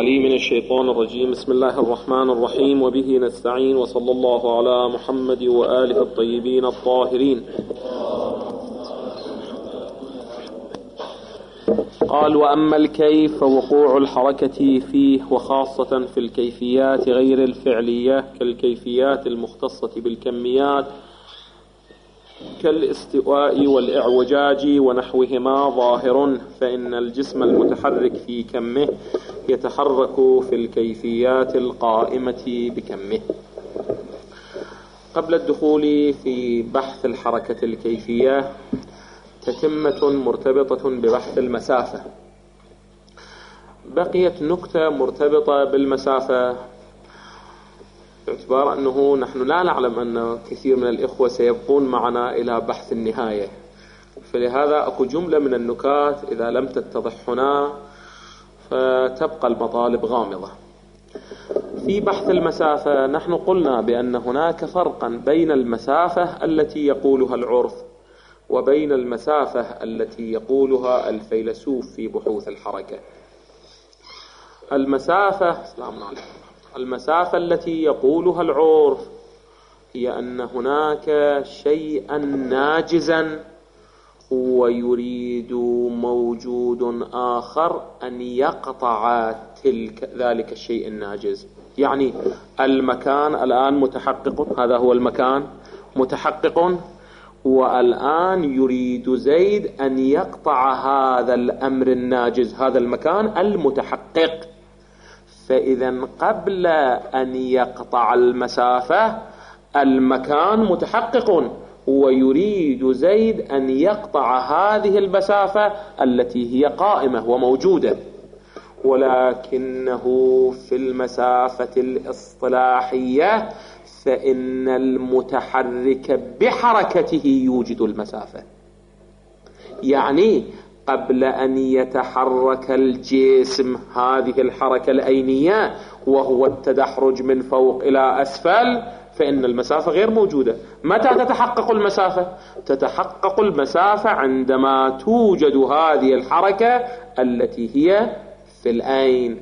العليم من الشيطان الرجيم. بسم الله الرحمن الرحيم، وبه نستعين، وصلى الله على محمد وآله الطيبين الطاهرين. قال: وأما الكيف فوقوع الحركة فيه، وخاصة في الكيفيات غير الفعلية كالكيفيات المختصة بالكميات كالاستواء والإعوجاج ونحوهما ظاهر، فإن الجسم المتحرك في كمه يتحرك في الكيفيات القائمة بكمه. قبل الدخول في بحث الحركة الكيفية تتمة مرتبطة ببحث المسافة. بقيت نكتة مرتبطة بالمسافة، باعتبار أنه نحن لا نعلم أن كثير من الإخوة سيبقون معنا إلى بحث النهاية، فلهذا أكو جملة من النكات إذا لم تتضح هنا فتبقى المطالب غامضة. في بحث المسافة نحن قلنا بأن هناك فرقا بين المسافة التي يقولها العرف وبين المسافة التي يقولها الفيلسوف في بحوث الحركة. المسافة التي يقولها العرف هي أن هناك شيئا ناجزا ويريد موجود آخر أن يقطع ذلك الشيء الناجز. يعني المكان الآن متحقق، هذا هو المكان متحقق، والآن يريد زيد أن يقطع هذا الأمر الناجز، هذا المكان المتحقق. فإذا قبل أن يقطع المسافة المكان متحقق، ويريد زيد أن يقطع هذه المسافة التي هي قائمة وموجودة. ولكنه في المسافة الاصطلاحية فإن المتحرك بحركته يوجد المسافة. يعني قبل أن يتحرك الجسم هذه الحركة الأينية وهو التدحرج من فوق إلى أسفل فإن المسافة غير موجودة. متى تتحقق المسافة؟ تتحقق المسافة عندما توجد هذه الحركة التي هي في الأين.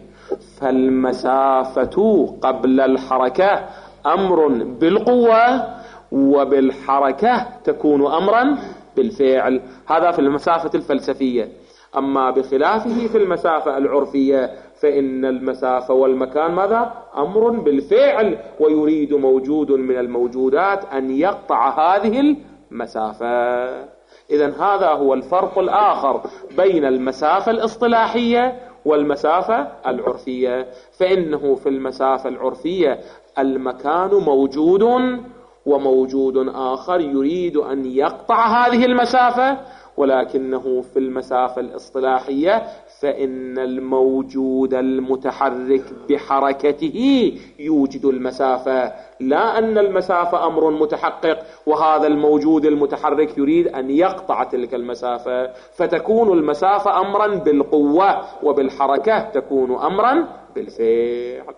فالمسافة قبل الحركة أمر بالقوة، وبالحركة تكون أمرا بالفعل. هذا في المسافة الفلسفية. أما بخلافه في المسافة العرفية فإن المسافة والمكان ماذا؟ أمر بالفعل، ويريد موجود من الموجودات أن يقطع هذه المسافة. إذن هذا هو الفرق الآخر بين المسافة الاصطلاحية والمسافة العرفية. فإنه في المسافة العرفية المكان موجود، وموجود آخر يريد أن يقطع هذه المسافة. ولكنه في المسافة الاصطلاحية فإن الموجود المتحرك بحركته يوجد المسافة، لا أن المسافة أمر متحقق وهذا الموجود المتحرك يريد أن يقطع تلك المسافة، فتكون المسافة أمرا بالقوة، وبالحركة تكون أمرا بالفعل.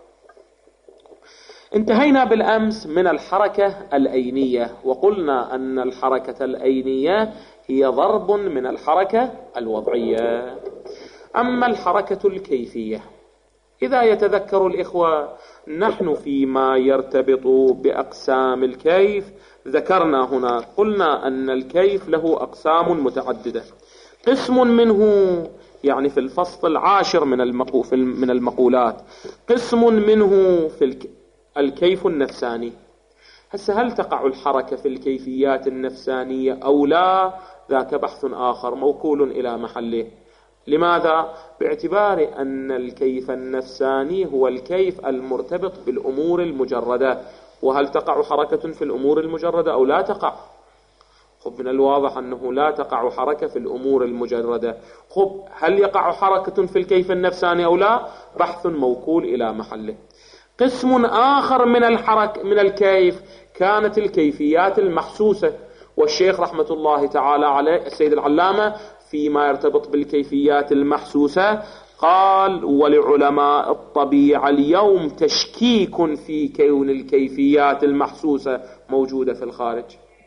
انتهينا بالأمس من الحركة الأينية، وقلنا أن الحركة الأينية هي ضرب من الحركة الوضعية. أما الحركة الكيفية، إذا يتذكر الإخوة نحن فيما يرتبط بأقسام الكيف ذكرنا هنا، قلنا أن الكيف له أقسام متعددة. قسم منه يعني في الفصل العاشر من المقولات، قسم منه في الكيف النفساني. هل تقع الحركة في الكيفيات النفسانية أو لا؟ ذاك بحث آخر موكول إلى محله. لماذا؟ باعتبار أن الكيف النفساني هو الكيف المرتبط بالأمور المجردة. وهل تقع حركة في الأمور المجردة أو لا تقع؟ من الواضح أنه لا تقع حركة في الأمور المجردة. هل يقع حركة في الكيف النفساني أو لا؟ بحث موكول إلى محله. قسم آخر من الكيف كانت الكيفيات المحسوسة، والشيخ رحمة الله تعالى عليه السيد العلامة فيما يرتبط بالكيفيات المحسوسة قال: ولعلماء الطبيعة اليوم تشكيك في كون الكيفيات المحسوسة موجودة في الخارج.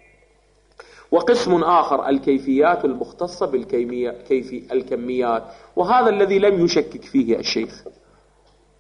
وقسم آخر الكيفيات المختصة الكميات، وهذا الذي لم يشكك فيه الشيخ.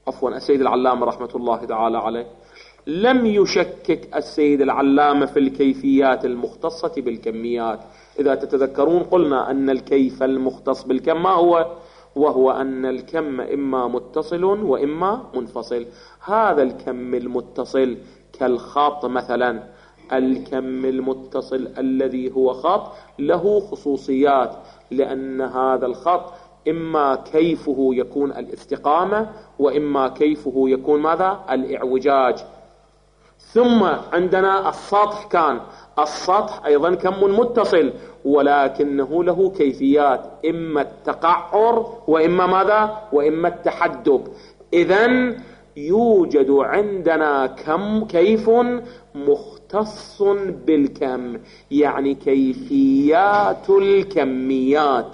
عفوا السيد العلامة رحمة الله تعالى عليه لم يشكك السيد العلامة في الكيفيات المختصة بالكميات. إذا تتذكرون قلنا أن الكيف المختص بالكم ما هو؟ وهو أن الكم إما متصل وإما منفصل. هذا الكم المتصل كالخط مثلا، الكم المتصل الذي هو خط له خصوصيات، لأن هذا الخط إما كيفه يكون الاستقامة وإما كيفه يكون ماذا؟ الإعوجاج. ثم عندنا السطح، كان السطح أيضا كم متصل ولكنه له كيفيات، إما التقعر وإما ماذا؟ وإما التحدب. إذن يوجد عندنا كيف مختص بالكم، يعني كيفيات الكميات.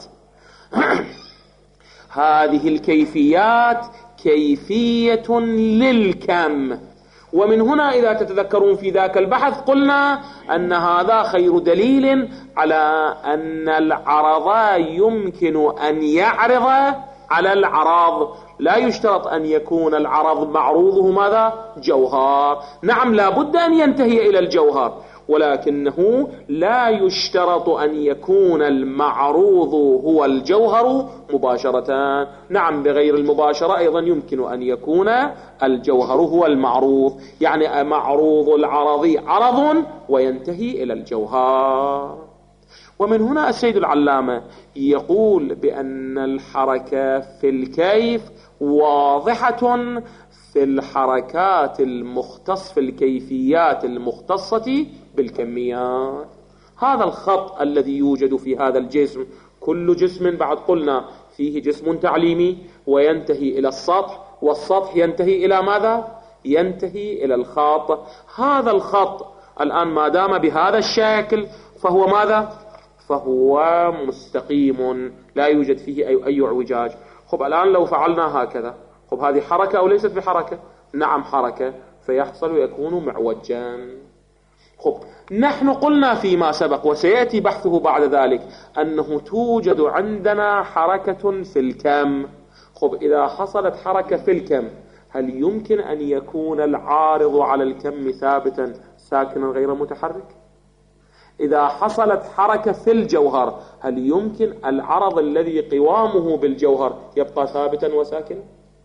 هذه الكيفيات كيفية للكم. ومن هنا إذا تتذكرون في ذاك البحث قلنا أن هذا خير دليل على أن العرض يمكن أن يعرض على العرض. لا يشترط أن يكون العرض معروضه ماذا؟ جوهر. نعم لا بد أن ينتهي إلى الجوهر، ولكنه لا يشترط أن يكون المعروض هو الجوهر مباشرة. نعم بغير المباشرة أيضا يمكن أن يكون الجوهر هو المعروض، يعني معروض العرض عرض وينتهي إلى الجوهر. ومن هنا السيد العلامة يقول بأن الحركة في الكيف واضحة في الحركات المختص في الكيفيات المختصة بالكميات. هذا الخط الذي يوجد في هذا الجسم، كل جسم بعد قلنا فيه جسم تعليمي وينتهي إلى السطح، والسطح ينتهي إلى ماذا؟ ينتهي إلى الخط. هذا الخط الآن ما دام بهذا الشكل فهو ماذا؟ فهو مستقيم لا يوجد فيه أي اعوجاج. خب الآن لو فعلنا هكذا، خب هذه حركة أو ليست بحركة؟ نعم حركة، فيحصل ويكون معوجا. خب نحن قلنا فيما سبق وسيأتي بحثه بعد ذلك أنه توجد عندنا حركة في الكم. خب إذا حصلت حركة في الكم هل يمكن أن يكون العارض على الكم ثابتا ساكنا غير متحرك؟ إذا حصلت حركة في الجوهر هل يمكن العرض الذي قوامه بالجوهر يبقى ثابتا وساكنا؟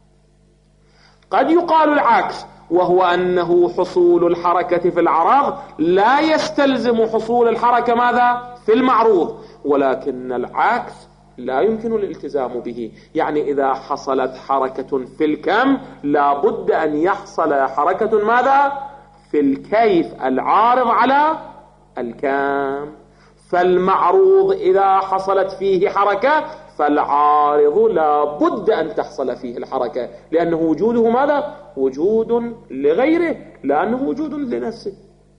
قد يقال العكس، وهو أنه حصول الحركة في العرض لا يستلزم حصول الحركة ماذا؟ في المعروض، ولكن العكس لا يمكن الالتزام به. يعني إذا حصلت حركة في الكم لابد أن يحصل حركة ماذا؟ في الكيف العارض على الكم. فالمعروض إذا حصلت فيه حركة فالعارض لا بد أن تحصل فيه الحركة، لأنه وجوده ماذا؟ وجود لغيره، لأنه وجود لنفسه.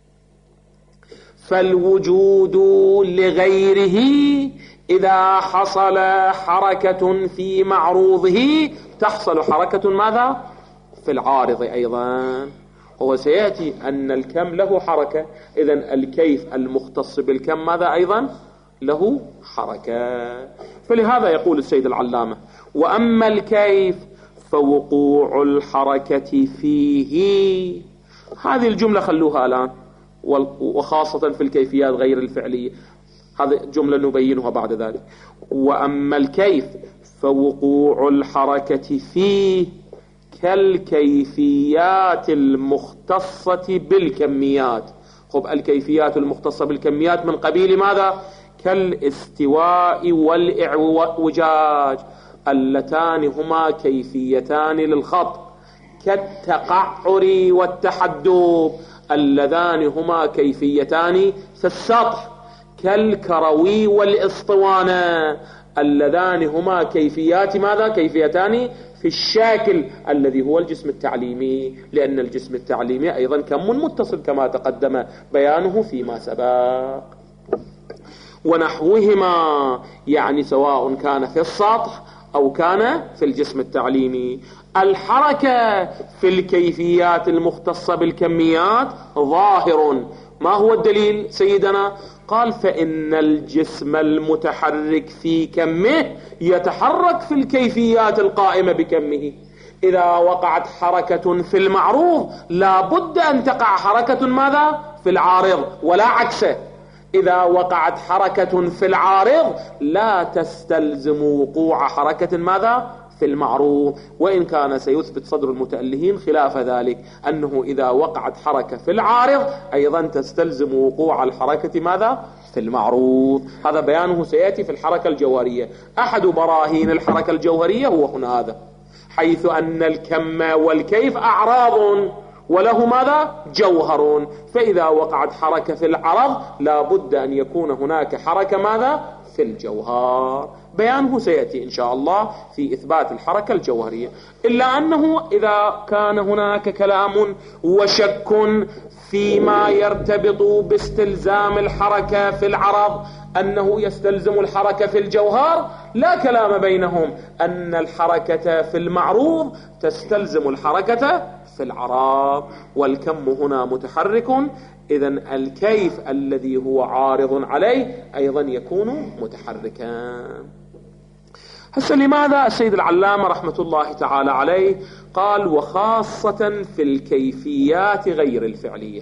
فالوجود لغيره إذا حصل حركة في معروضه تحصل حركة ماذا؟ في العارض أيضا. هو سيأتي أن الكم له حركة، إذن الكيف المختص بالكم ماذا أيضا؟ له حركة. فلهذا يقول السيد العلامة: وأما الكيف فوقوع الحركة فيه. هذه الجملة خلوها الآن، وخاصة في الكيفيات غير الفعلية، هذه جملة نبينها بعد ذلك. وأما الكيف فوقوع الحركة فيه كالكيفيات المختصة بالكميات. خب الكيفيات المختصة بالكميات من قبيل ماذا؟ كالاستواء والإعوجاج اللتان هما كيفيتان للخط، كالتقعر والتحدب اللذان هما كيفيتان في السطح، كالكروي والإسطوانة اللذان هما كيفيات ماذا؟ كيفيتان في الشكل الذي هو الجسم التعليمي، لأن الجسم التعليمي أيضا كم متصل كما تقدم بيانه فيما سبق. ونحوهما يعني سواء كان في السطح أو كان في الجسم التعليمي. الحركة في الكيفيات المختصة بالكميات ظاهر. ما هو الدليل سيدنا؟ قال: فإن الجسم المتحرك في كمه يتحرك في الكيفيات القائمة بكمه. إذا وقعت حركة في المعروض لا بد أن تقع حركة ماذا؟ في العارض، ولا عكسه. إذا وقعت حركة في العارض لا تستلزم وقوع حركة ماذا؟ في المعروض. وإن كان سيثبت صدر المتألهين خلاف ذلك، أنه إذا وقعت حركة في العارض أيضا تستلزم وقوع الحركة ماذا؟ في المعروض. هذا بيانه سيأتي في الحركة الجوهرية. أحد براهين الحركة الجوهرية هو هنا هذا، حيث أن الكم والكيف أعراض وله ماذا؟ جوهر. فإذا وقعت حركة في العرض لا بد أن يكون هناك حركة ماذا؟ في الجوهر. بيانه سيأتي إن شاء الله في إثبات الحركة الجوهرية. إلا أنه إذا كان هناك كلام وشك فيما يرتبط باستلزام الحركة في العرض أنه يستلزم الحركة في الجوهر، لا كلام بينهم أن الحركة في المعروض تستلزم الحركة في العرض. والكم هنا متحرك، إذن الكيف الذي هو عارض عليه أيضا يكون متحركا. هسه لماذا السيد العلامة رحمة الله تعالى عليه قال وخاصة في الكيفيات غير الفعلية؟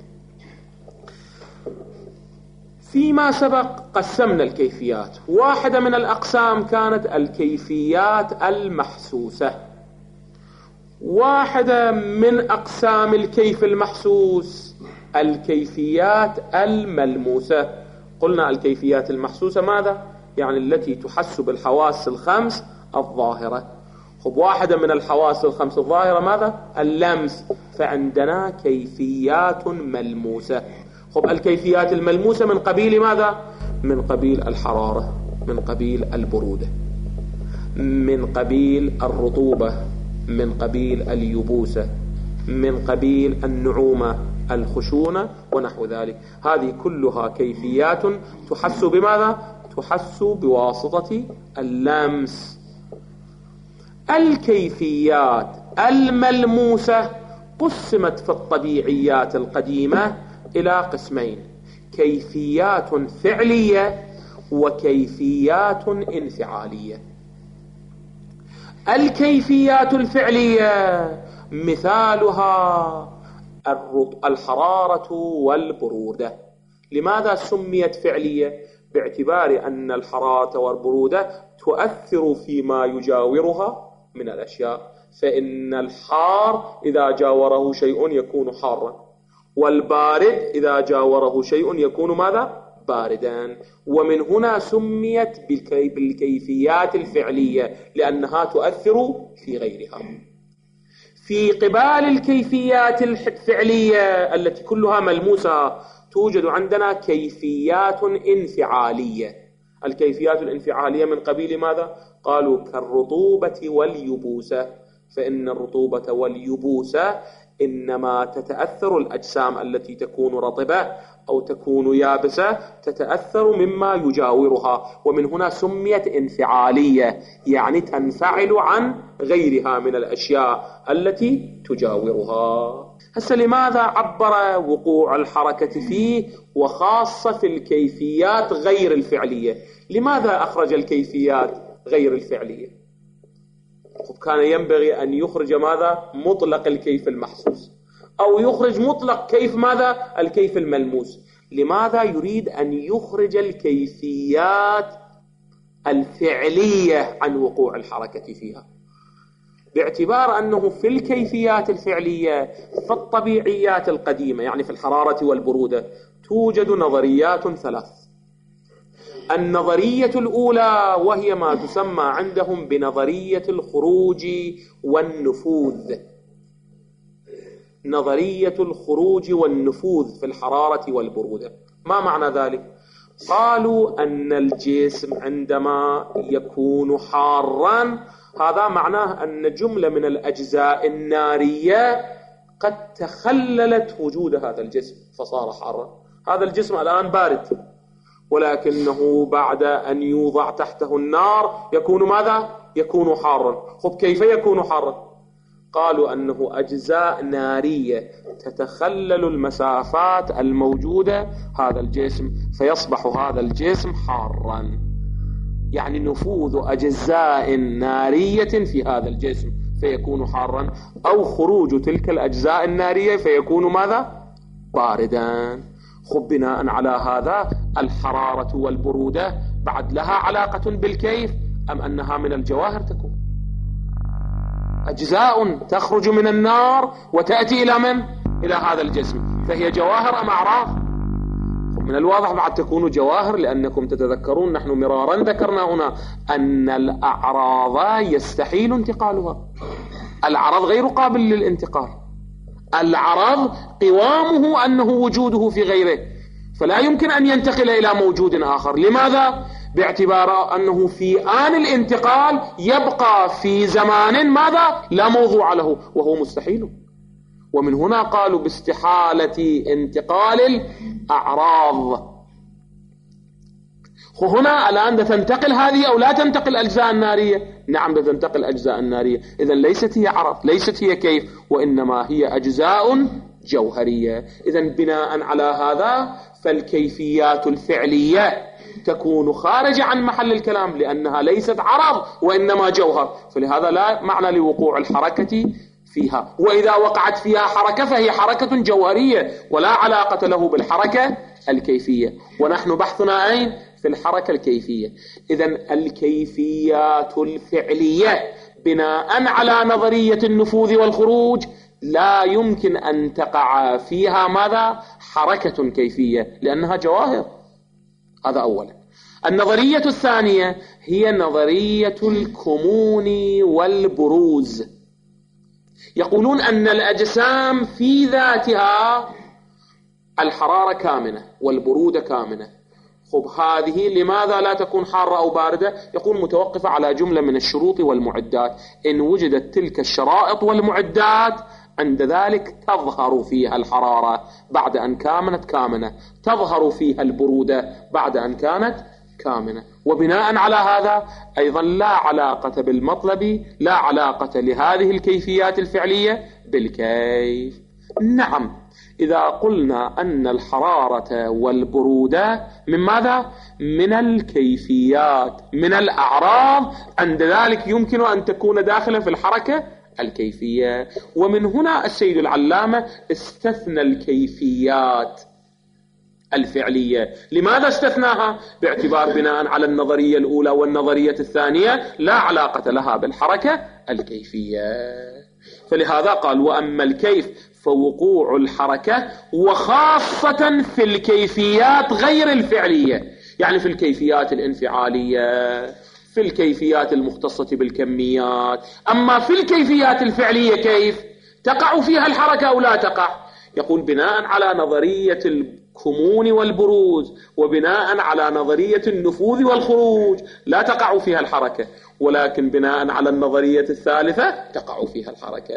فيما سبق قسمنا الكيفيات، واحدة من الأقسام كانت الكيفيات المحسوسة، واحدة من أقسام الكيف المحسوس الكيفيات الملموسة. قلنا الكيفيات المحسوسة ماذا؟ يعني التي تحس بالحواس الخمس الظاهرة. واحدة من الحواس الخمس الظاهرة ماذا؟ اللمس. فعندنا كيفيات ملموسة. الكيفيات الملموسة من قبيل ماذا؟ من قبيل الحرارة، من قبيل البرودة، من قبيل الرطوبة، من قبيل اليبوسة، من قبيل النعومة، الخشونة ونحو ذلك. هذه كلها كيفيات تحس بماذا؟ تحس بواسطة اللمس. الكيفيات الملموسة قسمت في الطبيعيات القديمة إلى قسمين: كيفيات فعلية وكيفيات انفعالية. الكيفيات الفعلية مثالها الحرارة والبرودة. لماذا سميت فعلية؟ باعتبار أن الحرارة والبرودة تؤثر فيما يجاورها من الأشياء، فإن الحار إذا جاوره شيء يكون حارا، والبارد إذا جاوره شيء يكون ماذا؟ باردا. ومن هنا سميت بالكيفيات الفعلية لأنها تؤثر في غيرها. في قبال الكيفيات الفعلية التي كلها ملموسة توجد عندنا كيفيات انفعالية. الكيفيات الانفعالية من قبيل ماذا؟ قالوا كالرطوبة واليبوسة، فإن الرطوبة واليبوسة إنما تتأثر الأجسام التي تكون رطبة أو تكون يابسة تتأثر مما يجاورها، ومن هنا سميت انفعالية، يعني تنفعل عن غيرها من الأشياء التي تجاورها. هسه لماذا عبر وقوع الحركة فيه وخاصة في الكيفيات غير الفعلية؟ لماذا أخرج الكيفيات غير الفعلية؟ كان ينبغي أن يخرج ماذا؟ مطلق الكيف المحسوس، أو يخرج مطلق كيف ماذا؟ الكيف الملموس. لماذا يريد أن يخرج الكيفيات الفعلية عن وقوع الحركة فيها؟ باعتبار أنه في الكيفيات الفعلية في الطبيعيات القديمة، يعني في الحرارة والبرودة، توجد نظريات ثلاث. النظرية الأولى وهي ما تسمى عندهم بنظرية الخروج والنفوذ. نظرية الخروج والنفوذ في الحرارة والبرودة. ما معنى ذلك؟ قالوا أن الجسم عندما يكون حارا هذا معناه أن جملة من الأجزاء النارية قد تخللت وجود هذا الجسم فصار حارا. هذا الجسم الآن بارد، ولكنه بعد أن يوضع تحته النار يكون ماذا؟ يكون حارا. كيف يكون حارا؟ قالوا أنه أجزاء نارية تتخلل المسافات الموجودة هذا الجسم فيصبح هذا الجسم حارا، يعني نفوذ أجزاء نارية في هذا الجسم فيكون حارا، أو خروج تلك الأجزاء النارية فيكون ماذا؟ باردا. خب بناء على هذا الحرارة والبرودة بعد لها علاقة بالكيف أم أنها من الجواهر تكون؟ أجزاء تخرج من النار وتأتي إلى من؟ إلى هذا الجسم، فهي جواهر أم أعراض؟ من الواضح بعد تكون جواهر، لأنكم تتذكرون نحن مرارا ذكرنا هنا أن الأعراض يستحيل انتقالها. العرض غير قابل للانتقال، العرض قوامه أنه وجوده في غيره، فلا يمكن أن ينتقل إلى موجود آخر. لماذا؟ باعتبار أنه في آن الانتقال يبقى في زمان ماذا؟ لا موضوع له، وهو مستحيل. ومن هنا قالوا باستحالة انتقال الأعراض. هنا الآن تنتقل هذه أو لا تنتقل أجزاء النارية؟ نعم تنتقل أجزاء النارية. إذن ليست هي عرض، ليست هي كيف، وإنما هي أجزاء جوهرية. إذن بناء على هذا فالكيفيات الفعلية تكون خارجة عن محل الكلام، لأنها ليست عرض وإنما جوهر، فلهذا لا معنى لوقوع الحركة فيها. وإذا وقعت فيها حركة فهي حركة جوهرية ولا علاقة له بالحركة الكيفية، ونحن بحثنا أين؟ في الحركة الكيفية. إذن الكيفيات الفعلية بناء على نظرية النفوذ والخروج لا يمكن أن تقع فيها ماذا؟ حركة كيفية، لأنها جواهر. هذا أولا. النظرية الثانية هي نظرية الكمون والبروز. يقولون أن الأجسام في ذاتها الحرارة كامنة والبرودة كامنة. خب هذه لماذا لا تكون حارة أو باردة؟ يقول متوقفة على جملة من الشروط والمعدات. إن وجدت تلك الشرائط والمعدات عند ذلك تظهر فيها الحرارة بعد أن كامنت كامنة، تظهر فيها البرودة بعد أن كانت كامنة. وبناء على هذا أيضا لا علاقة بالمطلب، لا علاقة لهذه الكيفيات الفعلية بالكيف. نعم، إذا قلنا أن الحرارة والبرودة من ماذا؟ من الكيفيات، من الأعراض، عند ذلك يمكن أن تكون داخلة في الحركة الكيفية. ومن هنا السيد العلامة استثنى الكيفيات الفعلية. لماذا استثناها؟ باعتبار بناء على النظرية الأولى والنظرية الثانية لا علاقة لها بالحركة الكيفية. فلهذا قال وأما الكيف فوقوع الحركة، وخاصة في الكيفيات غير الفعلية، يعني في الكيفيات الانفعالية، في الكيفيات المختصة بالكميات. أما في الكيفيات الفعلية كيف تقع فيها الحركة أو لا تقع؟ يقول بناء على نظرية الكمون والبروز وبناء على نظرية النفوذ والخروج لا تقع فيها الحركة، ولكن بناء على النظرية الثالثة تقع فيها الحركة.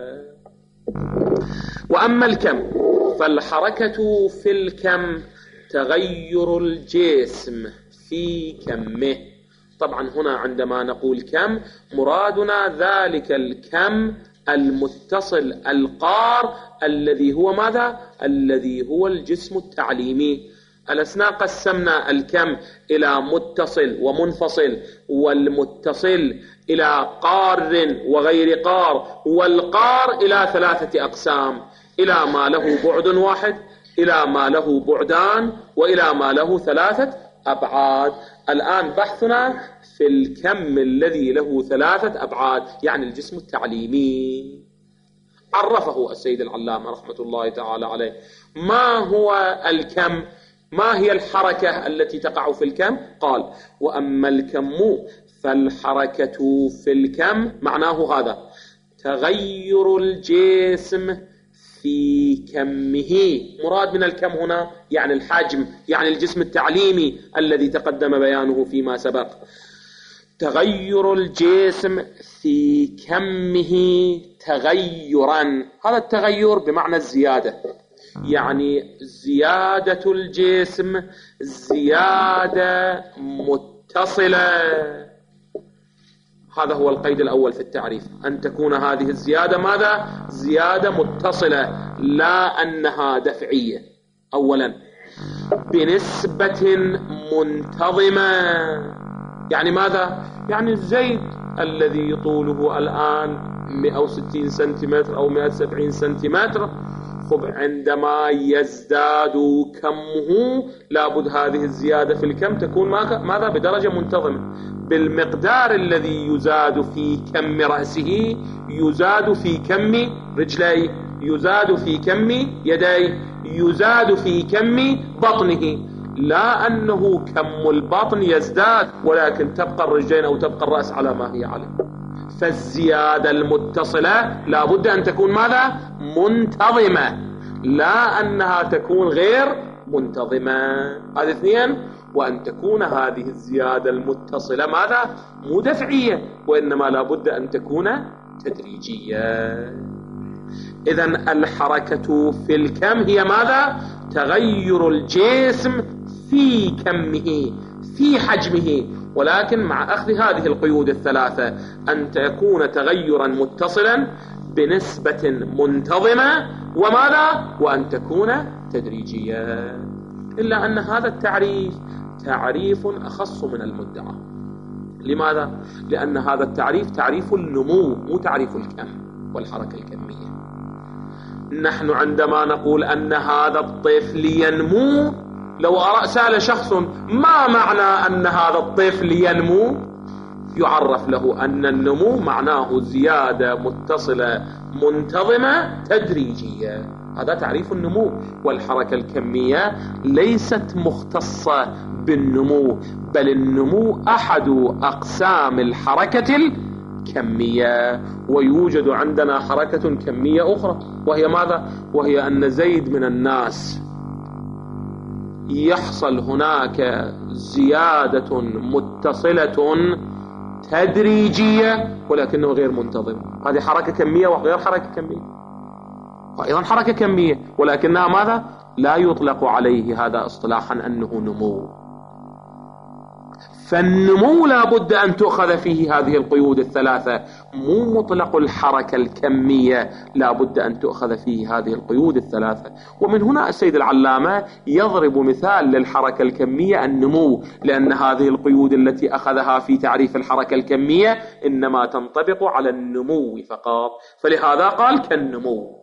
وأما الكم فالحركة في الكم تغير الجسم في كمه. طبعا هنا عندما نقول كم مرادنا ذلك الكم المتصل القار الذي هو ماذا؟ الذي هو الجسم التعليمي. ألسنا قسمنا الكم إلى متصل ومنفصل، والمتصل إلى قار وغير قار، والقار إلى 3 أقسام: إلى ما له بعد واحد، إلى ما له بعدان، وإلى ما له 3 أبعاد. الآن بحثنا في الكم الذي له 3 أبعاد، يعني الجسم التعليمي. عرفه السيد العلامة رحمة الله تعالى عليه. ما هو الكم؟ ما هي الحركة التي تقع في الكم؟ قال وأما الكم فالحركة في الكم معناه هذا: تغير الجسم في كمه. مراد من الكم هنا يعني الحجم، يعني الجسم التعليمي الذي تقدم بيانه فيما سبق. تغير الجسم في كمه تغيرا، هذا التغير بمعنى الزيادة، يعني زيادة الجسم زيادة متصلة. هذا هو القيد الأول في التعريف، أن تكون هذه الزيادة ماذا؟ زيادة متصلة، لا أنها دفعية. أولا بنسبة منتظمة، يعني ماذا؟ يعني الزيت الذي طوله الآن 160 سنتيمتر أو 170 سنتيمتر. خب عندما يزداد كمه لابد هذه الزيادة في الكم تكون ماذا؟ بدرجة منتظمة، بالمقدار الذي يزاد في كم رأسه يزاد في كم رجليه، يزاد في كم يديه، يزاد في كم بطنه، لا أنه كم البطن يزداد ولكن تبقى الرجلين أو تبقى الرأس على ما هي عليه. فالزيادة المتصلة لابد أن تكون ماذا؟ منتظمة، لا أنها تكون غير منتظمة. هذه اثنين. وأن تكون هذه الزيادة المتصلة ماذا؟ مو دفعية، وإنما لابد أن تكون تدريجية. إذن الحركة في الكم هي ماذا؟ تغير الجسم في كمه في حجمه، ولكن مع أخذ هذه القيود الثلاثة، أن تكون تغيرا متصلا بنسبة منتظمة، وماذا؟ وأن تكون تدريجية. إلا أن هذا التعريف تعريف أخص من المدعى. لماذا؟ لأن هذا التعريف تعريف النمو مو تعريف الكم والحركة الكمية. نحن عندما نقول أن هذا الطفل ينمو، لو سأل شخص ما معنى أن هذا الطفل ينمو، يعرف له أن النمو معناه زيادة متصلة منتظمة تدريجية. هذا تعريف النمو. والحركة الكمية ليست مختصة بالنمو، بل النمو أحد أقسام الحركة الكمية. ويوجد عندنا حركة كمية أخرى، وهي ماذا؟ وهي أن زيد من الناس يحصل هناك زيادة متصلة تدريجية ولكنه غير منتظم. هذه حركة كمية وغير حركة كمية، وأيضا حركة كمية ولكنها ماذا؟ لا يطلق عليه هذا اصطلاحا أنه نمو. فالنمو لابد أن تؤخذ فيه هذه القيود الثلاثة، مو مطلق الحركة الكمية لابد أن تؤخذ فيه هذه القيود الثلاثة. ومن هنا السيد العلامة يضرب مثال للحركة الكمية النمو، لأن هذه القيود التي أخذها في تعريف الحركة الكمية إنما تنطبق على النمو فقط، فلهذا قال كالنمو.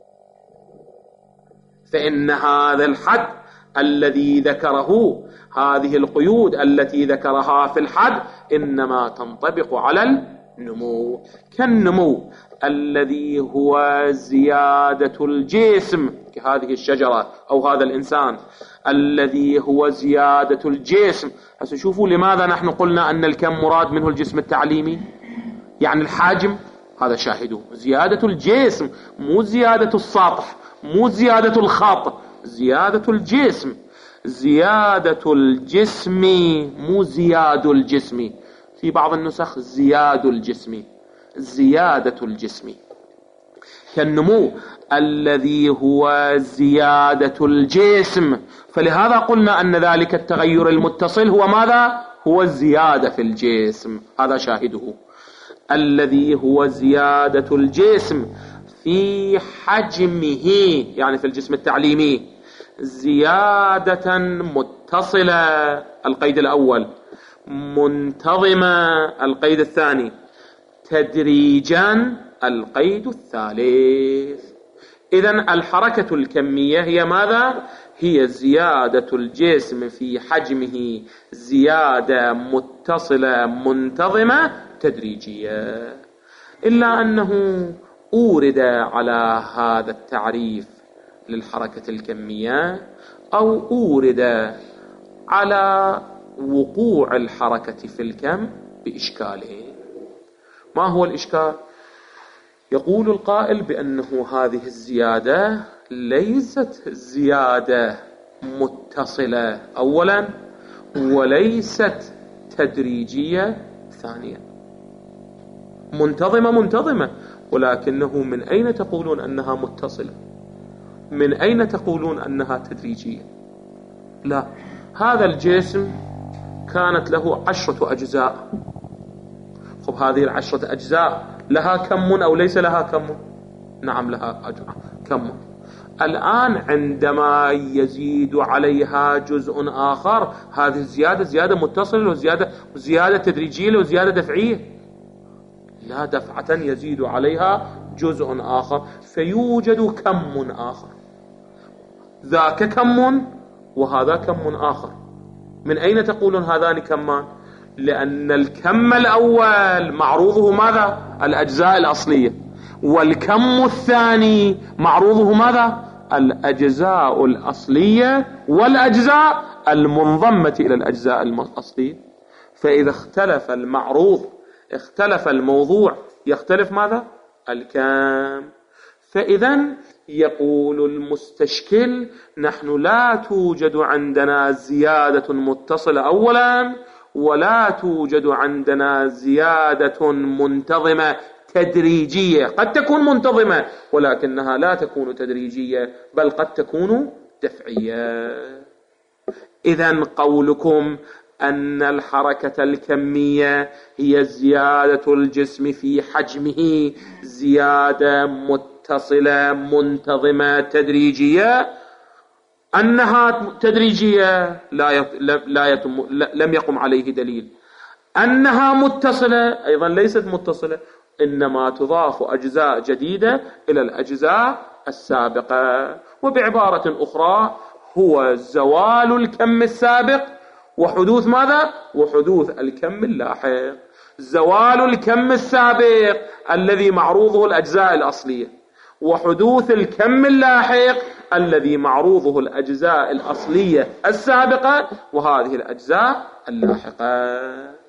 فإن هذا الحد الذي ذكره، هذه القيود التي ذكرها في الحد إنما تنطبق على النمو. كالنمو الذي هو زيادة الجسم، كهذه الشجرة أو هذا الإنسان الذي هو زيادة الجسم. هسه شوفوا لماذا نحن قلنا أن الكم مراد منه الجسم التعليمي، يعني الحجم. هذا شاهدوا، زيادة الجسم مو زيادة السطح، مو زيادة الخط، زيادة الجسم. زيادة الجسم مو زياد الجسم، في بعض النسخ زياد الجسم، زيادة الجسم. كالنمو الذي هو زيادة الجسم، فلهذا قلنا أن ذلك التغير المتصل هو ماذا؟ هو الزيادة في الجسم. هذا شاهده، الذي هو زيادة الجسم في حجمه، يعني في الجسم التعليمي، زيادة متصلة القيد الأول، منتظمة القيد الثاني، تدريجا القيد الثالث. إذن الحركة الكمية هي ماذا؟ هي زيادة الجسم في حجمه زيادة متصلة منتظمة تدريجية. إلا أنه أورد على هذا التعريف للحركة الكمية، أو أورد على وقوع الحركة في الكم بإشكاله. ما هو الإشكال؟ يقول القائل بأنه هذه الزيادة ليست زيادة متصلة أولا، وليست تدريجية ثانيا. منتظمة، ولكنه من أين تقولون أنها متصلة؟ من أين تقولون أنها تدريجية؟ لا، هذا الجسم كانت له 10 أجزاء. خب هذه 10 أجزاء لها كم أو ليس لها كم؟ نعم لها كم. الآن عندما يزيد عليها جزء آخر، هذه الزيادة زيادة متصلة وزيادة تدريجية وزيادة دفعية؟ لا، دفعة يزيد عليها جزء آخر، فيوجد كم آخر، ذاك كم وهذا كم آخر. من أين تقولون هذان كمان؟ لأن الكم الأول معروضه ماذا؟ الأجزاء الأصلية، والكم الثاني معروضه ماذا؟ الأجزاء الأصلية والأجزاء المنضمة إلى الأجزاء الأصلية. فإذا اختلف المعروض اختلف الموضوع، يختلف ماذا؟ الكم. فإذا يقول المستشكل نحن لا توجد عندنا زيادة متصلة أولا، ولا توجد عندنا زيادة منتظمة تدريجية. قد تكون منتظمة ولكنها لا تكون تدريجية، بل قد تكون دفعية. إذن قولكم أن الحركة الكمية هي زيادة الجسم في حجمه زيادة متصلة منتظمة تدريجية، أنها تدريجية لم يقم عليه دليل. أنها متصلة أيضا ليست متصلة، إنما تضاف أجزاء جديدة إلى الأجزاء السابقة. وبعبارة أخرى هو زوال الكم السابق وحدوث ماذا؟ وحدوث الكم اللاحق. زوال الكم السابق الذي معروضه الأجزاء الأصلية، وحدوث الكم اللاحق الذي معروضه الأجزاء الأصلية السابقة وهذه الأجزاء اللاحقة.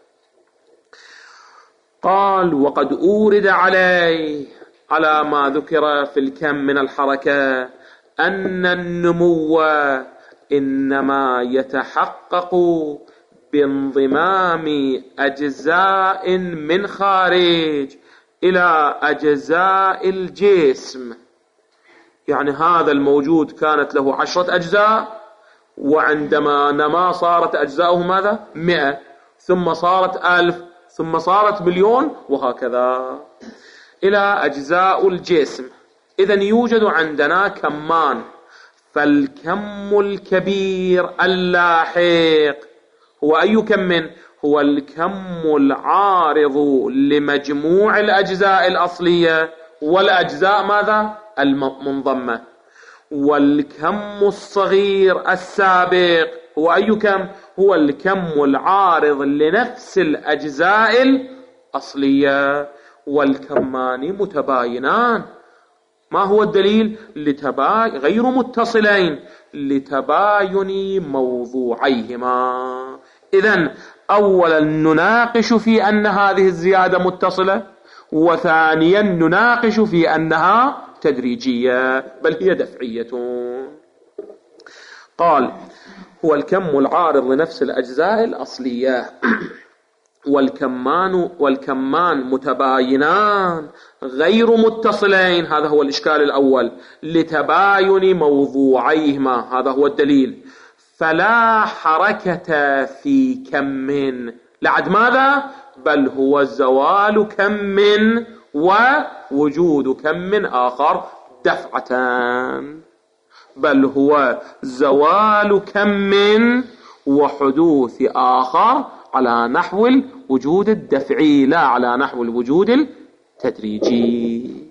قال وقد أورد على ما ذكر في الكم من الحركة أن النمو إنما يتحقق بانضمام أجزاء من خارج إلى أجزاء الجسم. يعني هذا الموجود كانت له 10 أجزاء، وعندما نما صارت أجزاؤه ماذا؟ 100، ثم صارت 1000، ثم صارت 1,000,000، وهكذا إلى أجزاء الجسم. إذن يوجد عندنا كمان، فالكم الكبير اللاحق هو أي كم؟ هو الكم العارض لمجموع الأجزاء الأصلية والأجزاء ماذا؟ المنضمة. والكم الصغير السابق هو أي كم؟ هو الكم العارض لنفس الأجزاء الأصلية. والكمان متباينان. ما هو الدليل؟ غير متصلين لتباين موضوعيهما. إذن أولا نناقش في أن هذه الزيادة متصلة، وثانيا نناقش في أنها تدريجية بل هي دفعية. قال هو الكم العارض لنفس الأجزاء الأصلية والكمان متباينان غير متصلين. هذا هو الإشكال الأول، لتباين موضوعيهما، هذا هو الدليل. فلا حركة في كم لعد ماذا؟ بل هو زوال كم ووجود كم آخر دفعتان. بل هو زوال كم وحدوث آخر على نحو الوجود الدفعي، لا على نحو الوجود التدريجي.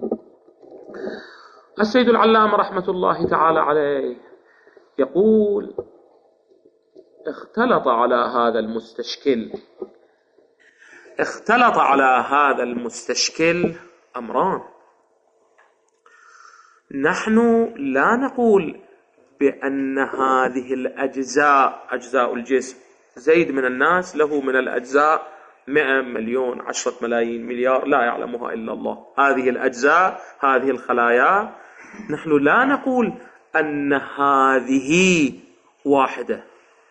السيد العلامة رحمة الله تعالى عليه يقول اختلط على هذا المستشكل أمران. نحن لا نقول بأن هذه الأجزاء أجزاء الجسم، زيد من الناس له من الأجزاء 100 مليون 10 ملايين مليار لا يعلمها إلا الله. هذه الأجزاء هذه الخلايا نحن لا نقول أن هذه واحدة.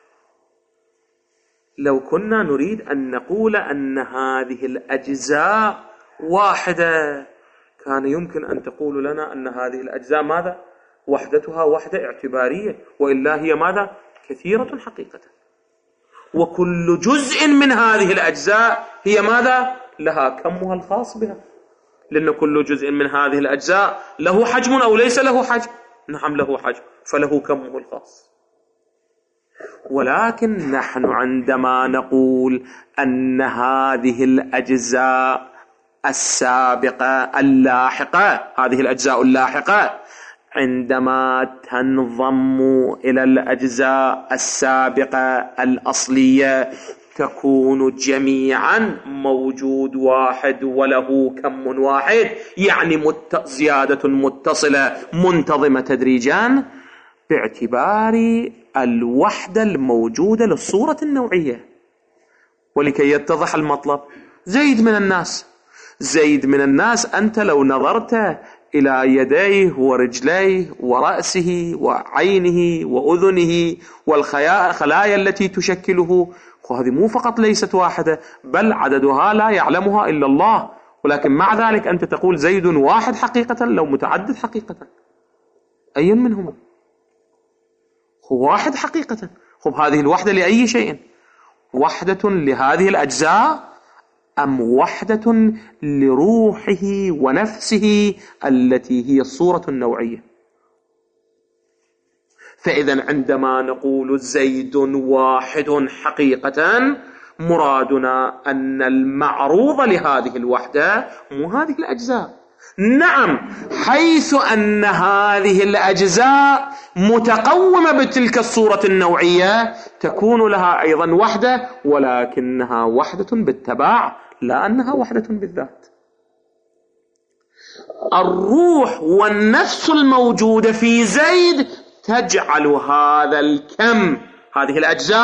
لو كنا نريد أن نقول أن هذه الأجزاء واحدة كان يمكن أن تقول لنا أن هذه الأجزاء ماذا؟ وحدتها وحدة اعتبارية، وإلا هي ماذا؟ كثيرة حقيقة. وكل جزء من هذه الأجزاء هي ماذا؟ لها كمها الخاص بها، لأن كل جزء من هذه الأجزاء له حجم أو ليس له حجم. نعم له حجم، فله كمه الخاص. ولكن نحن عندما نقول أن هذه الأجزاء السابقة اللاحقة، هذه الأجزاء اللاحقة عندما تنضم إلى الأجزاء السابقة الأصلية تكون جميعا موجود واحد وله كم واحد، يعني زيادة متصلة منتظمة تدريجا باعتبار الوحدة الموجودة للصورة النوعية. ولكي يتضح المطلب، زيد من الناس أنت لو نظرت إلى يديه ورجليه ورأسه وعينه وأذنه والخلايا التي تشكله، وهذه مو فقط ليست واحدة بل عددها لا يعلمها إلا الله، ولكن مع ذلك أنت تقول زيد واحد حقيقة لو متعدد حقيقة، أي منهما هو واحد حقيقة. خب هذه الوحدة لأي شيء؟ وحدة لهذه الأجزاء أم وحدة لروحه ونفسه التي هي الصورة النوعية؟ فإذا عندما نقول زيد واحد حقيقة مرادنا أن المعروض لهذه الوحدة مو هذه الأجزاء. نعم، حيث أن هذه الأجزاء متقومة بتلك الصورة النوعية تكون لها أيضا وحدة، ولكنها وحدة بالتبع لا أنها وحدة بالذات. الروح والنفس الموجودة في زيد تجعل هذا الكم، هذه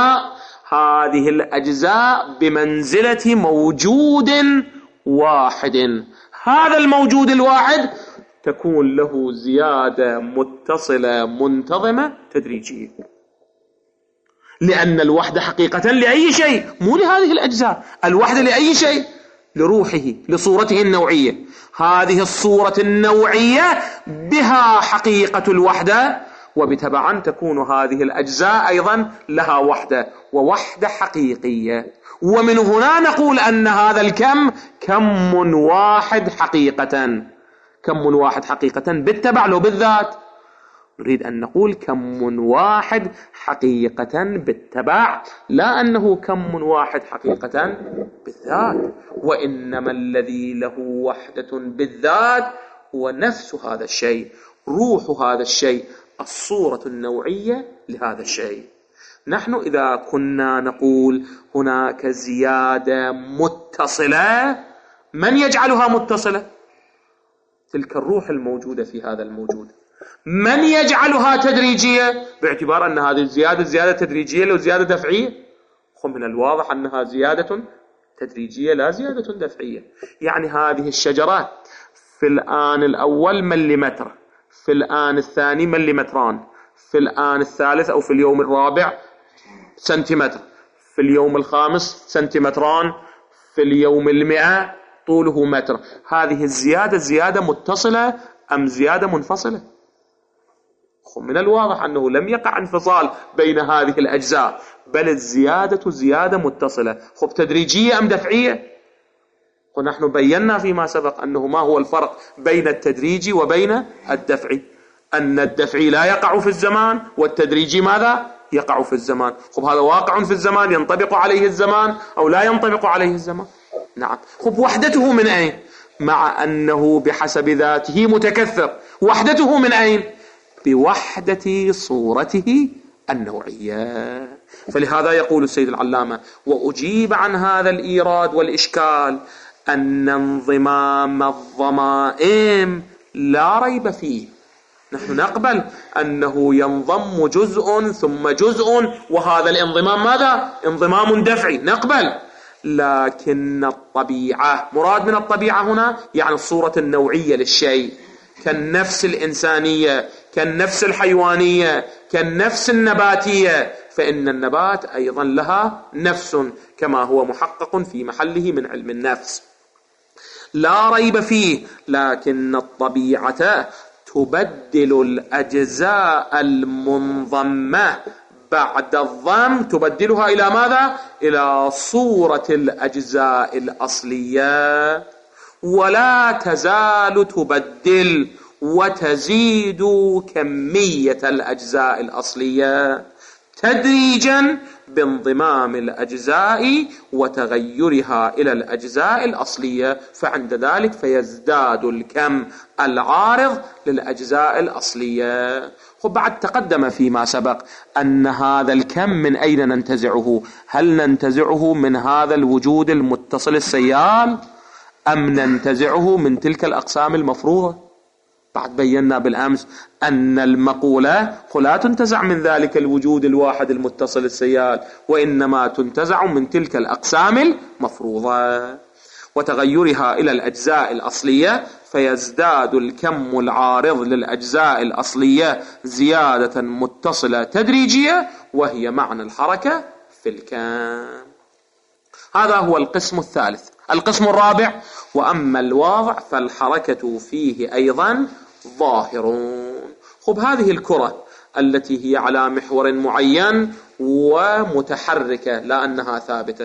الأجزاء بمنزلة موجود واحد. هذا الموجود الواحد تكون له زيادة متصلة منتظمة تدريجية، لأن الوحدة حقيقة لأي شيء، مو لهذه الأجزاء، الوحدة لأي شيء، لروحه، لصورته النوعية. هذه الصورة النوعية بها حقيقة الوحدة، وبتبعا تكون هذه الأجزاء أيضا لها وحدة، ووحدة حقيقية. ومن هنا نقول أن هذا الكم كم واحد حقيقة، كم واحد حقيقة بالتبع لو بالذات. نريد أن نقول كم واحد حقيقة بالتبع، لا أنه كم واحد حقيقة بالذات، وإنما الذي له وحدة بالذات هو نفس هذا الشيء، روح هذا الشيء، الصورة النوعية لهذا الشيء. نحن إذا كنا نقول هناك زيادة متصلة، من يجعلها متصلة؟ تلك الروح الموجودة في هذا الموجود. من يجعلها تدريجية؟ باعتبار أن هذه الزيادة زيادة تدريجية لو زيادة دفعية، من الواضح أنها زيادة تدريجية لا زيادة دفعية. يعني هذه الشجرة في الآن الأول مليمتر، في الآن الثاني مليمتران، في الآن الثالث أو في اليوم الرابع سنتيمتر، في اليوم الخامس سنتيمتران، في اليوم 100 طوله متر. هذه الزيادة زيادة متصلة أم زيادة منفصلة؟ من الواضح أنه لم يقع انفصال بين هذه الأجزاء، بل الزيادة زيادة متصلة. تدريجية أم دفعية؟ ونحن بينا فيما سبق أنه ما هو الفرق بين التدريجي وبين الدفعي، أن الدفعي لا يقع في الزمان، والتدريجي ماذا؟ يقع في الزمان. هذا واقع في الزمان، ينطبق عليه الزمان أو لا ينطبق عليه الزمان؟ نعم. وحدته من أين؟ مع أنه بحسب ذاته متكثر، وحدته من أين؟ بوحدة صورته النوعية. فلهذا يقول السيد العلامة: وأجيب عن هذا الإيراد والإشكال أن انضمام الضمائم لا ريب فيه. نحن نقبل أنه ينضم جزء ثم جزء، وهذا الانضمام ماذا؟ انضمام دفعي، نقبل. لكن الطبيعة، مراد من الطبيعة هنا يعني الصورة النوعية للشيء، كالنفس الإنسانية، كالنفس الحيوانية، كالنفس النباتية، فإن النبات أيضا لها نفس كما هو محقق في محله من علم النفس، لا ريب فيه. لكن الطبيعة تبدل الأجزاء المنضمة بعد الضم، تبدلها إلى ماذا؟ إلى صورة الأجزاء الأصلية، ولا تزال تبدل وتزيد كمية الأجزاء الأصلية تدريجا بانضمام الأجزاء وتغيرها إلى الأجزاء الأصلية، فعند ذلك فيزداد الكم العارض للأجزاء الأصلية. وبعد تقدم فيما سبق أن هذا الكم من أين ننتزعه؟ هل ننتزعه من هذا الوجود المتصل السيال أم ننتزعه من تلك الأقسام المفروضة؟ بعد بينا بالأمس أن المقولة لا تنتزع من ذلك الوجود الواحد المتصل السيال، وإنما تنتزع من تلك الأقسام المفروضة وتغيرها إلى الأجزاء الأصلية، فيزداد الكم العارض للأجزاء الأصلية زيادة متصلة تدريجية، وهي معنى الحركة في الكم. هذا هو القسم الثالث. القسم الرابع: وأما الواضع فالحركة فيه أيضا ظاهرون. هذه الكرة التي هي على محور معين ومتحركة لا أنها ثابتة،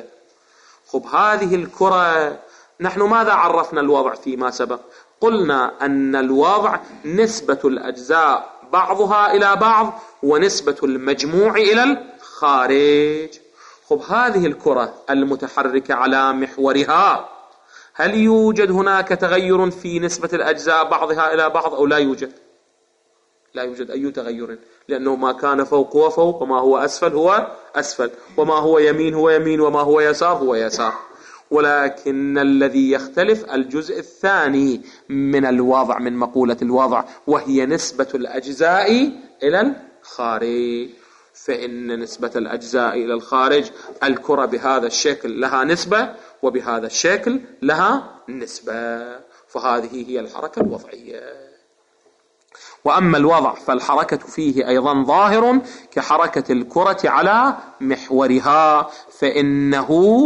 هذه الكرة نحن ماذا عرفنا الوضع فيما سبق؟ قلنا أن الوضع نسبة الأجزاء بعضها إلى بعض ونسبة المجموع إلى الخارج. هذه الكرة المتحركة على محورها، هل يوجد هناك تغير في نسبة الأجزاء بعضها إلى بعض أو لا يوجد؟ لا يوجد أي تغير، لأنه ما كان فوق هو فوق، وما هو أسفل هو أسفل، وما هو يمين هو يمين، وما هو يسار هو يسار. ولكن الذي يختلف الجزء الثاني من الوضع، من مقولة الوضع، وهي نسبة الأجزاء إلى الخارج. فإن نسبة الأجزاء إلى الخارج، الكرة بهذا الشكل لها نسبة وبهذا الشكل لها نسبة، فهذه هي الحركة الوضعية. وأما الوضع فالحركة فيه أيضا ظاهر كحركة الكرة على محورها، فإن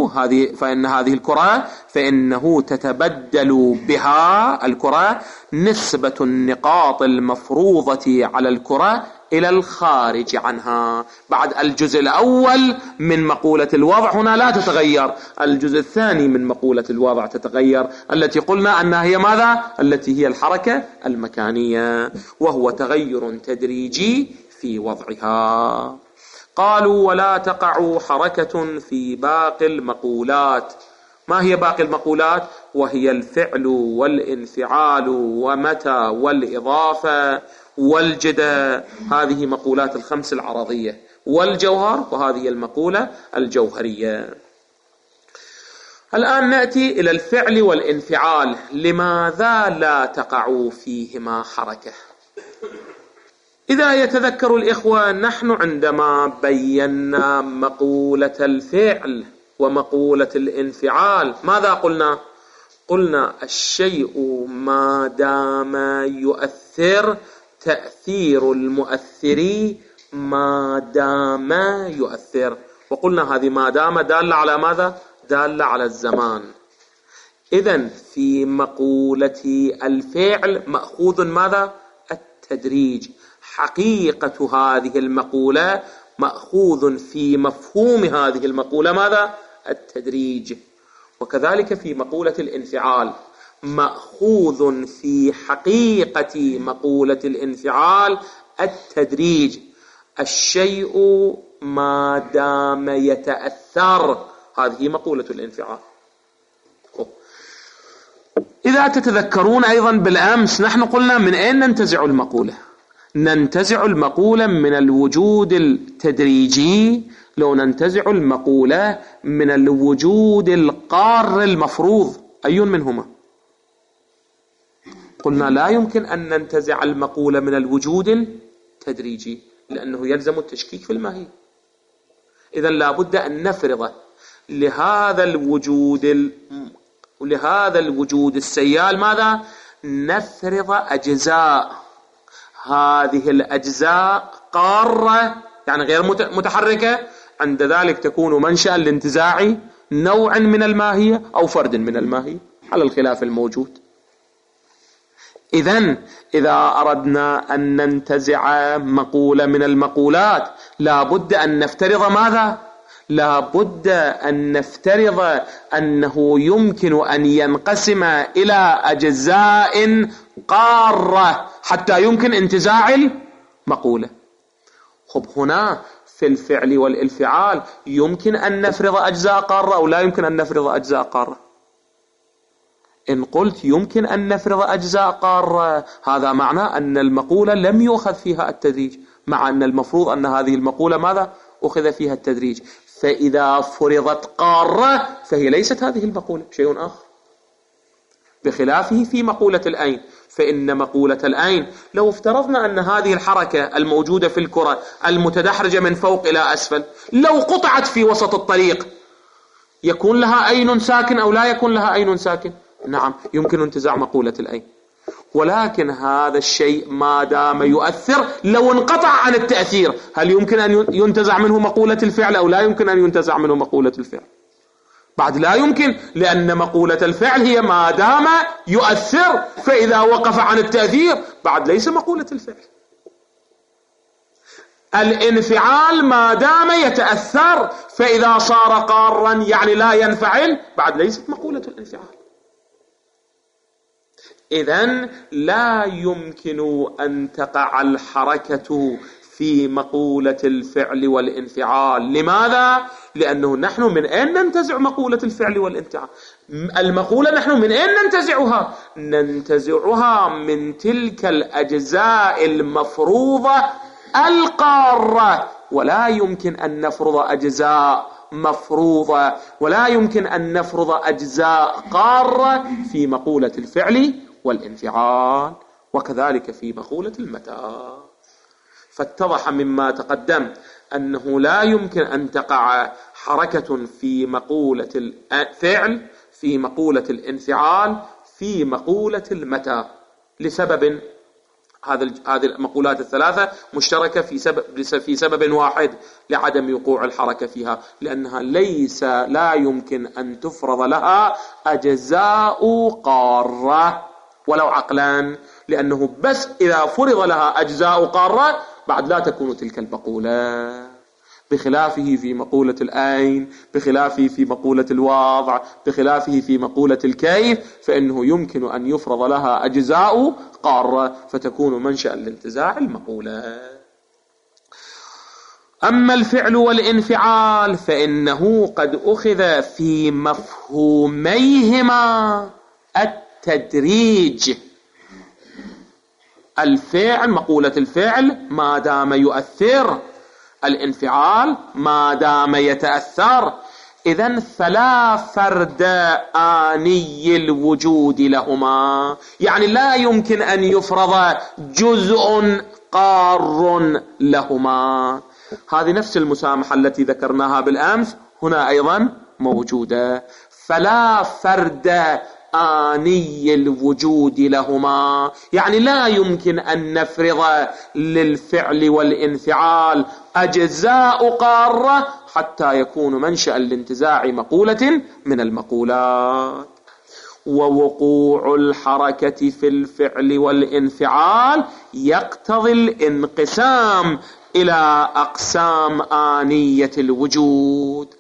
هذه الكرة فإنه تتبدل بها الكرة نسبة النقاط المفروضة على الكرة إلى الخارج عنها. بعد الجزء الأول من مقولة الوضع هنا لا تتغير، الجزء الثاني من مقولة الوضع تتغير، التي قلنا أنها هي ماذا؟ التي هي الحركة المكانية، وهو تغير تدريجي في وضعها. قالوا: ولا تقع حركة في باقي المقولات. ما هي باقي المقولات؟ وهي الفعل والانفعال ومتى والإضافة والجدى، هذه مقولات الخمس العرضية، والجوهر، وهذه المقولة الجوهرية. الآن نأتي إلى الفعل والانفعال. لماذا لا تقع فيهما حركة؟ إذا يتذكر الإخوة، نحن عندما بينا مقولة الفعل ومقولة الانفعال ماذا قلنا؟ قلنا الشيء ما دام يؤثر تأثير المؤثر ما دام يؤثر، وقلنا هذه ما دام دالة على ماذا؟ دالة على الزمان. إذن في مقولة الفعل مأخوذ ماذا؟ التدريج. حقيقة هذه المقولة مأخوذ في مفهوم هذه المقولة ماذا؟ التدريج. وكذلك في مقولة الانفعال مأخوذ في حقيقة مقولة الانفعال التدريج. الشيء ما دام يتأثر، هذه مقولة الانفعال. إذا تتذكرون أيضا بالأمس نحن قلنا من أين ننتزع المقولة؟ ننتزع المقولة من الوجود التدريجي، لو ننتزع المقولة من الوجود القار المفروض، أي منهما؟ قلنا لا يمكن أن ننتزع المقولة من الوجود التدريجي، لأنه يلزم التشكيك في الماهية. إذن لا بد أن نفرض لهذا الوجود السيال ماذا؟ نفرض أجزاء، هذه الأجزاء قارة يعني غير متحركة، عند ذلك تكون منشأ لانتزاع نوع من الماهية أو فرد من الماهية على الخلاف الموجود. إذن إذا أردنا أن ننتزع مقولة من المقولات لا بد أن نفترض ماذا؟ لا بد أن نفترض أنه يمكن أن ينقسم إلى أجزاء قارة حتى يمكن انتزاع المقولة. هنا في الفعل والانفعال يمكن أن نفرض أجزاء قارة أو لا يمكن أن نفرض أجزاء قارة؟ إن قلت يمكن أن نفرض أجزاء قارة هذا معناه أن المقولة لم يؤخذ فيها التدريج، مع أن المفروض أن هذه المقولة ماذا؟ أخذ فيها التدريج. فإذا فرضت قارة فهي ليست هذه المقولة، شيء آخر، بخلافه في مقولة الأين. فإن مقولة الأين لو افترضنا أن هذه الحركة الموجودة في الكرة المتدحرجة من فوق إلى أسفل لو قطعت في وسط الطريق يكون لها أين ساكن أو لا يكون لها أين ساكن؟ نعم، يمكن انتزاع مقولة الأين، ولكن هذا الشيء ما دام يؤثر لو انقطع عن التأثير هل يمكن أن ينتزع منه مقولة الفعل أو لا يمكن أن ينتزع منه مقولة الفعل؟ بعد لا يمكن، لأن مقولة الفعل هي ما دام يؤثر، فإذا وقف عن التأثير بعد ليس مقولة الفعل. الانفعال ما دام يتأثر، فإذا صار قارا يعني لا ينفعل بعد ليست مقولة الانفعال. إذن لا يمكن أن تقع الحركة في مقولة الفعل والانفعال. لماذا؟ لأنه نحن من أين ننتزع مقولة الفعل والانفعال؟ المقولة نحن من أين ننتزعها؟ ننتزعها من تلك الأجزاء المفروضة القارة، ولا يمكن أن نفرض أجزاء مفروضة ولا يمكن أن نفرض أجزاء قارة في مقولة الفعل والانفعال، وكذلك في مقولة المتى. فاتضح مما تقدم أنه لا يمكن أن تقع حركة في مقولة الفعل في مقولة الانفعال في مقولة المتى لسبب. هذه المقولات الثلاثة مشتركة في سبب واحد لعدم وقوع الحركة فيها، لأنها لا يمكن أن تفرض لها أجزاء قارة ولو عقلا، لأنه بس إذا فرض لها أجزاء قارة بعد لا تكون تلك المقولة، بخلافه في مقولة الأين، بخلافه في مقولة الوضع، بخلافه في مقولة الكيف، فإنه يمكن أن يفرض لها أجزاء قارة فتكون منشأ لانتزاع المقولة. أما الفعل والانفعال فإنه قد أخذ في مفهوميهما التدريج. الفعل مقولة الفعل ما دام يؤثر، الانفعال ما دام يتأثر، إذن فلا فرد آني الوجود لهما، يعني لا يمكن أن يفرض جزء قار لهما. هذه نفس المسامحة التي ذكرناها بالأمس هنا أيضا موجودة. فلا فرد آني الوجود لهما، يعني لا يمكن أن نفرض للفعل والانفعال أجزاء قارة حتى يكون منشأ لانتزاع مقولة من المقولات. ووقوع الحركة في الفعل والانفعال يقتضي الانقسام إلى أقسام آنية الوجود.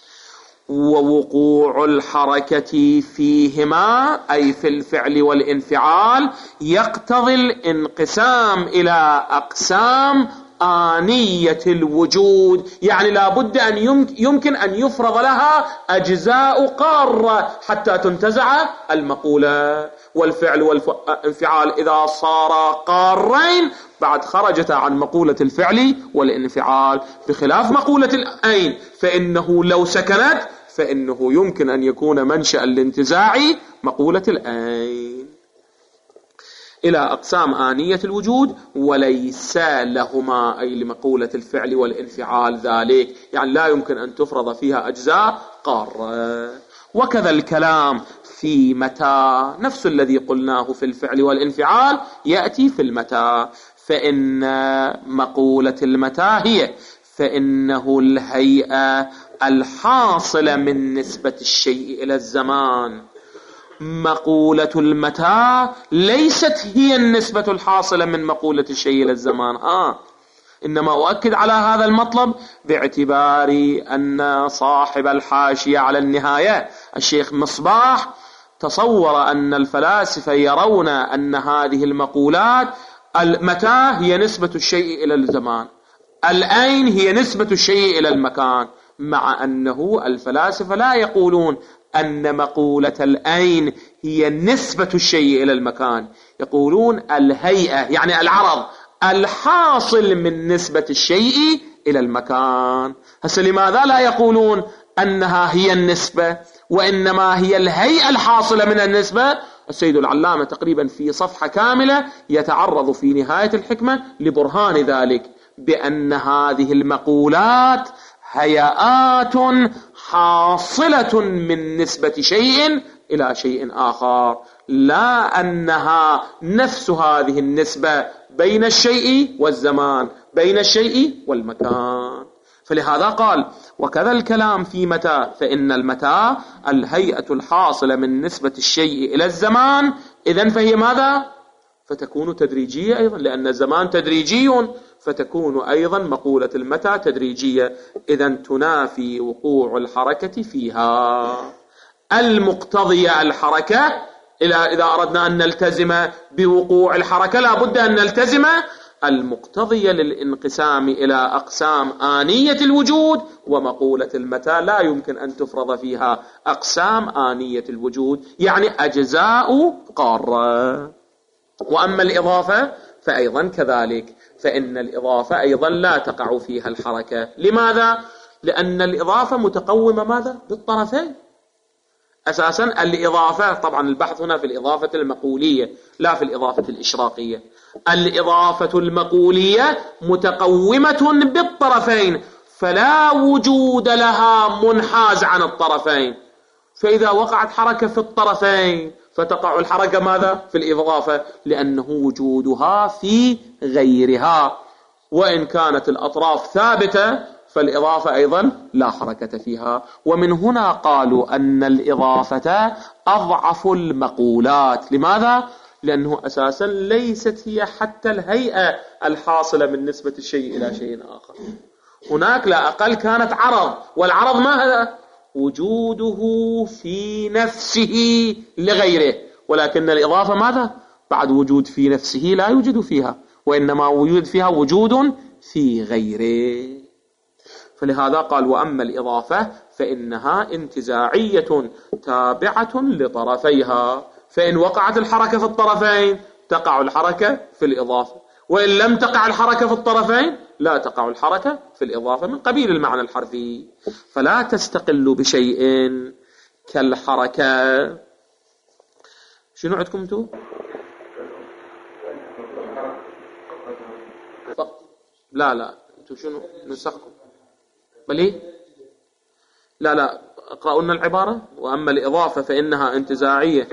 ووقوع الحركة فيهما أي في الفعل والانفعال يقتضي الانقسام إلى أقسام آنية الوجود، يعني لا بد أن يمكن أن يفرض لها أجزاء قارة حتى تنتزع المقولة. والفعل والانفعال إذا صار قارين بعد خرجت عن مقولة الفعل والانفعال، بخلاف مقولة الأين فإنه لو سكنت فإنه يمكن أن يكون منشأ لانتزاع مقولة الأين إلى أقسام آنية الوجود، وليس لهما أي لمقولة الفعل والانفعال ذلك، يعني لا يمكن أن تفرض فيها أجزاء قارة. وكذا الكلام في متى، نفس الذي قلناه في الفعل والانفعال يأتي في المتى. فإن مقولة المتى هي فإنه الهيئة الحاصلة من نسبة الشيء إلى الزمان. مقولة المتى ليست هي النسبة الحاصلة من مقولة الشيء إلى الزمان، إنما أؤكد على هذا المطلب باعتبار أن صاحب الحاشية على النهاية الشيخ مصباح تصور أن الفلاسفة يرون أن هذه المقولات المتى هي نسبة الشيء إلى الزمان. الأين هي نسبة الشيء إلى المكان، مع أنه الفلاسفة لا يقولون أن مقولة الأين هي نسبة الشيء إلى المكان، يقولون الهيئة يعني العرض الحاصل من نسبة الشيء إلى المكان. هسه لماذا لا يقولون أنها هي النسبة وإنما هي الهيئة الحاصلة من النسبة؟ السيد العلامة تقريبا في صفحة كاملة يتعرض في نهاية الحكمة لبرهان ذلك، بأن هذه المقولات هيئات حاصلة من نسبة شيء إلى شيء آخر، لا أنها نفس هذه النسبة بين الشيء والزمان، بين الشيء والمكان. فلهذا قال وكذا الكلام في متى، فإن المتى الهيئة الحاصلة من نسبة الشيء إلى الزمان، إذن فهي ماذا؟ فتكون تدريجية أيضا، لأن الزمان تدريجي، فتكون أيضا مقولة المتى تدريجية، إذن تنافي وقوع الحركة فيها. المقتضية الحركة، إذا أردنا أن نلتزم بوقوع الحركة لا بد أن نلتزم المقتضية للانقسام إلى أقسام آنية الوجود، ومقولة المتى لا يمكن أن تفرض فيها أقسام آنية الوجود، يعني أجزاء قارة. وأما الإضافة فأيضا كذلك، فإن الإضافة أيضا لا تقع فيها الحركة. لماذا؟ لأن الإضافة متقومة ماذا؟ بالطرفين. أساسا الإضافة، طبعا البحث هنا في الإضافة المقولية لا في الإضافة الإشراقية. الإضافة المقولية متقومة بالطرفين، فلا وجود لها منحاز عن الطرفين، فإذا وقعت حركة في الطرفين فتقع الحركة ماذا؟ في الإضافة، لأنه وجودها في غيرها، وإن كانت الأطراف ثابتة فالإضافة أيضا لا حركة فيها. ومن هنا قالوا أن الإضافة أضعف المقولات. لماذا؟ لأنه أساسا ليست هي حتى الهيئة الحاصلة من نسبة الشيء إلى شيء آخر. هناك لا أقل كانت عرض، والعرض ما هذا؟ وجوده في نفسه لغيره، ولكن الإضافة ماذا؟ بعد وجود في نفسه لا يوجد فيها، وإنما وجود فيها وجود في غيره. فلهذا قال وأما الإضافة فإنها انتزاعية تابعة لطرفيها، فإن وقعت الحركة في الطرفين تقع الحركة في الإضافة، وإن لم تقع الحركة في الطرفين لا تقع الحركة في الإضافة، من قبيل المعنى الحرفي. فلا تستقل بشيء كالحركة. شنو عندكم انتو؟ لا انتو شنو نسخكم؟ بلي لا اقرأوا لنا العبارة. وأما الإضافة فإنها انتزاعية.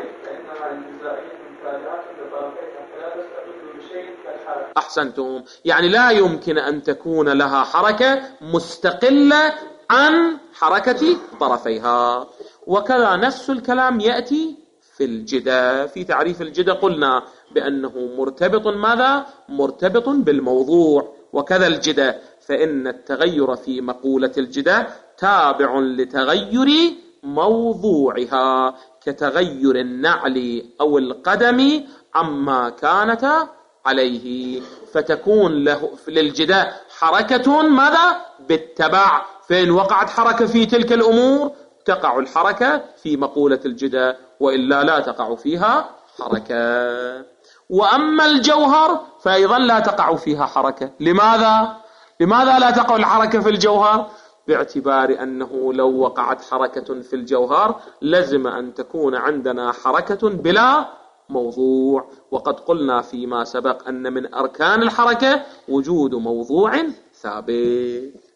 أحسنتم، يعني لا يمكن أن تكون لها حركة مستقلة عن حركة طرفيها. وكذا نفس الكلام يأتي في الجدة. في تعريف الجدة قلنا بأنه مرتبط ماذا؟ مرتبط بالموضوع. وكذا الجدة فإن التغير في مقولة الجدة تابع لتغير موضوعها، كتغير النعل أو القدم عما كانت عليه، فتكون للجدة حركة ماذا؟ بالتبع، فإن وقعت حركة في تلك الأمور تقع الحركة في مقولة الجدة، وإلا لا تقع فيها حركة. وأما الجوهر فأيضا لا تقع فيها حركة. لماذا لا تقع الحركة في الجوهر؟ باعتبار أنه لو وقعت حركة في الجوهر لزم أن تكون عندنا حركة بلا موضوع، وقد قلنا فيما سبق أن من أركان الحركة وجود موضوع ثابت.